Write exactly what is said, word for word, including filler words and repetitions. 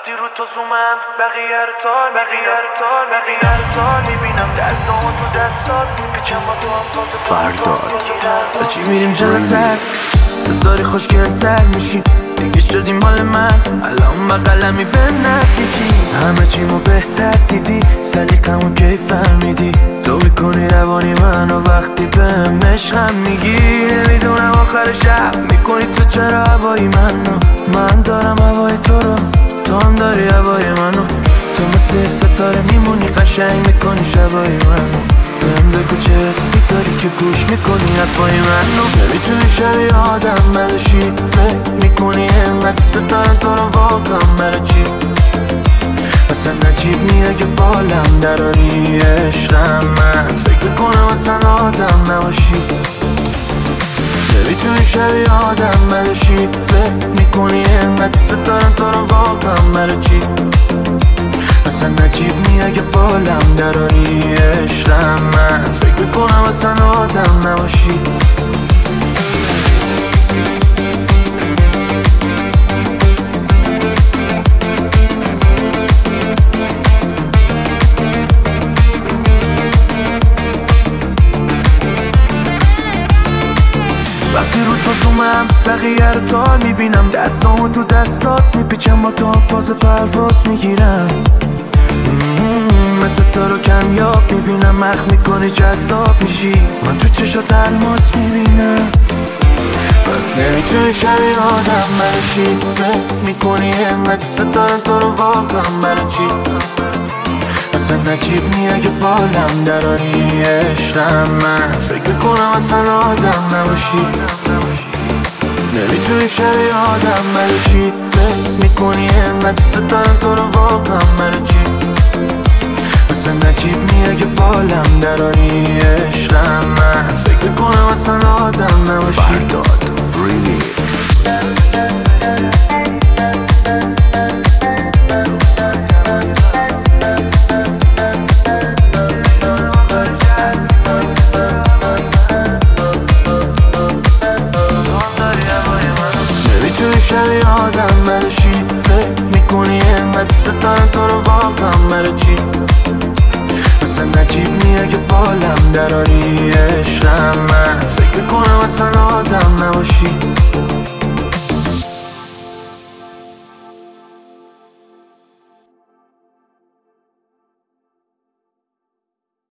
وقتی رو تو زومم بقیه رو تال بقیه رو تال بقیه رو تال میبینم دستان تو دستات میپیچم با تو هم فاز فرداد چی میریم جلوتر تو داری خوشگلتر میشی دیگه شدی مال من الان بقلمی به نزدیکی همه چیمو بهتر دیدی سلیقمو کی فهمیدی تو میکنی روانی منو وقتی بهم عشقم میگی نمیدونم آخر شب میکنی تو چرا هوای منو من دارم هوای تو رو تو هم داری هوای منو تو مثل ستاره میمونی قشنگ میکنی شبای منو بهم بگو چه حسی داری که گوش میکنی حرفای منو نمیتونی شبیه آدم بلاشی فکر میکنی اینقدر ستارم تو رو واقعا برای چی اصلا نجیب میه که بالم دراری عشقم من فکر کنم اصلا آدم نباشی نمیتونی شبیه آدم بلاشی فکر میکنی اینقدر ستارم تو رو واقعا برای چی اصلا نجیب میه که بالم دراری عشقم من فکر میکنم اصلا آدم نباشی وقتی رو تو زومم بقیه رو تال میبینم دستامو تو دستات میپیچم با تو هم فاز پرواز میگیرم مثل تو رو کمیاب میبینم مخ میکنی جذاب میشی من تو چشات الماس میبینم پس نمیتونی شبیه آدم بلاشی فکر میکنی اینقدر ستارم تو رو واقعا برای چی اصلا نجیب میه که بالم دراری عشقم من فکر کنم اصلا آدم نباشی نمیتونی شبیه آدم بلاشی فکر میکنی اینقدر ستارم تو رو واقعا برای چی اصلا نجیب میه که بالم دراری عشقم من فکر کنم اصلا آدم نباشی فرداد ریمیکس نمیتونی شبیه آدم بلاشی فکر میکنی اینقدر ستارم تو رو واقعا برای چی اصلا نجیب میه که بالم دراری عشقم من فکر کنم اصلا آدم نباشی